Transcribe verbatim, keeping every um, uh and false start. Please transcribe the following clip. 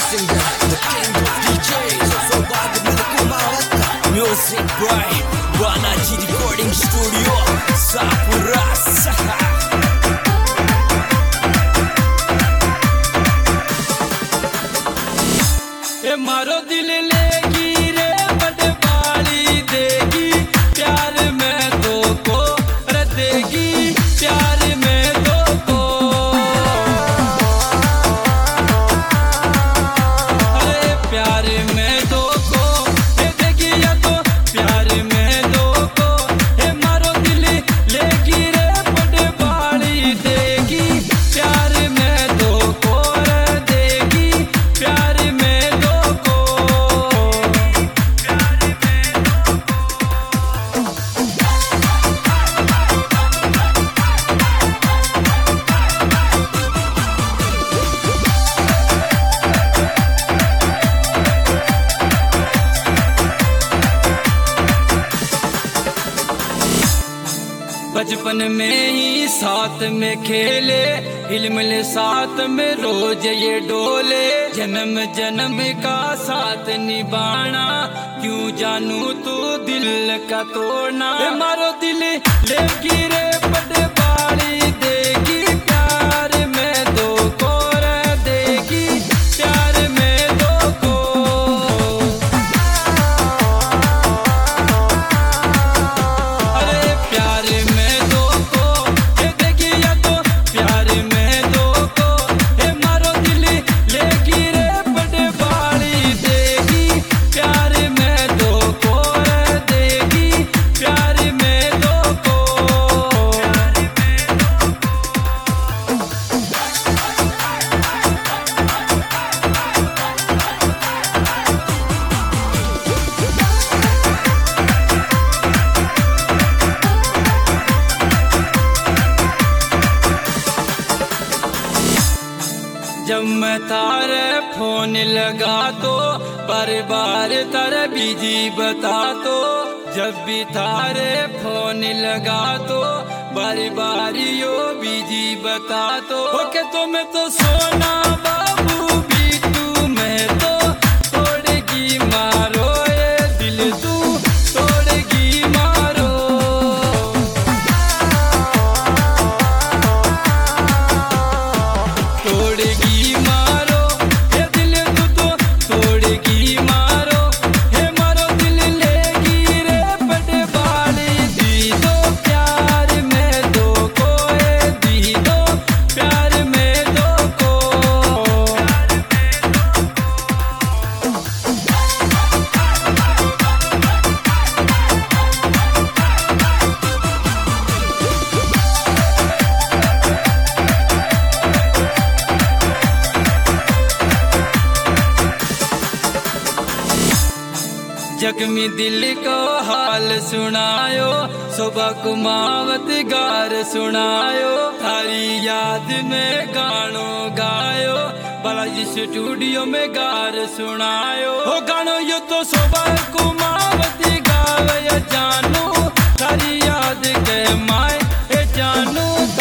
singer, the king of D Js. सौभाग्य मेरे कुमावत का music by Balaji recording studio Sapura सहा। ए मारो दिल लेगी रे बड़े बाली देगी प्यार में दो को रे देगी प्यार में दो को। अरे प्यार में दो को ए देगी या तो प्यार में दो को। ए मारो दिल लेगी रे बड़े बाली देगी प्यार में दो को रे देगी प्यार में दो को। बचपन में ही साथ में खेले हिलमिल साथ में रोज ये डोले। जन्म जन्म का साथ निभाना क्यों जानू तू दिल का तोड़ना। ए मारो दिल लेगी रे बड़े बाड़ी देगी प्यार में दो को रे देगी प्यार में दो को। अरे प्यार में दो को ए देगी या तो प्यार में दो को। ए मारो दिल लेगी रे बड़े बाड़ी देगी प्यार में दो को रे देगी प्यार में दो को। जब मैं तारे फोन लगा तो बार बार तारे बिजी बता तो। जब भी तारे फोन लगा तो बार बार यो बिजी बता तो। ओके तो मैं तो सोना बाबू भी तू मैं तो तोड़ेगी मारो ये दिल तू तोड़ेगी मारो। तोड़ेगी मारो ये दिल तू तो तोड़ेगी मारो। हे मारो दिल लेगी रे बड़े बाली दी दो प्यार में दो को ए दी दो प्यार में दो को। जख्मी दिल को हाल सुनायो सुबह कुमावत गार सुनायो। थारी याद में गानो गायो बालाजी स्टूडियो में गार सुनायो। हो गानो यो तो सुबह कुमावत गावे जानू थारी याद के माए ए जानू।